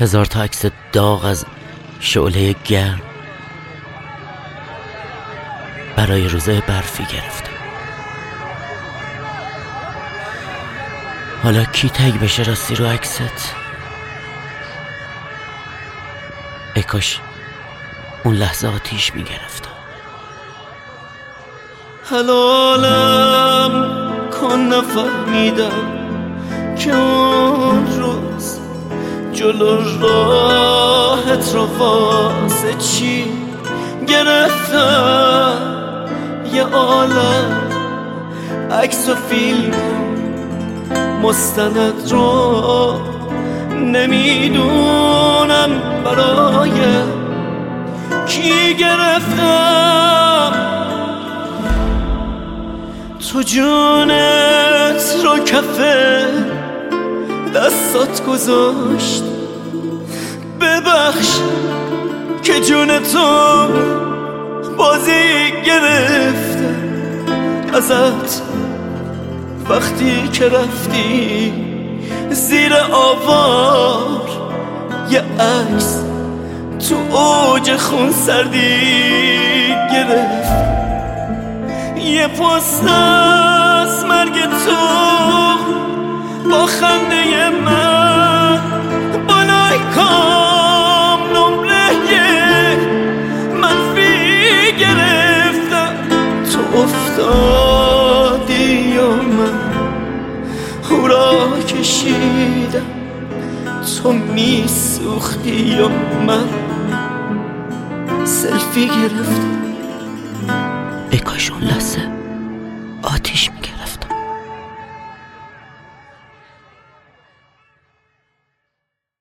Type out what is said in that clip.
1000 تا عکس داغ از شعله گرم برای روزای برفی گرفتم. حالا کی تگ بشه راستی رو عکست؟ ای کاش اون لحظه آتیش میگرفتم. حلالم کن نفهمیدم که اون روز جلو راهت رو واسه چی گرفتم. یه عالم عکس و فیلم مستند رو نمیدونم برای کی گرفتم. تو جونت رو کف دستات گذاشت، ببخش که جون تو بازی گرفته ازت وقتی که رفتی زیر آوار. یه عکس تو اوج خون سردی گرفت، یه پست از مرگ تو با خنده من بالای کام نمره منفی گرفتم. تو افتادی و من او را کشیدم، تو میسوختی و من سلفی گرفتم. ای کاش اون لحظه آتیش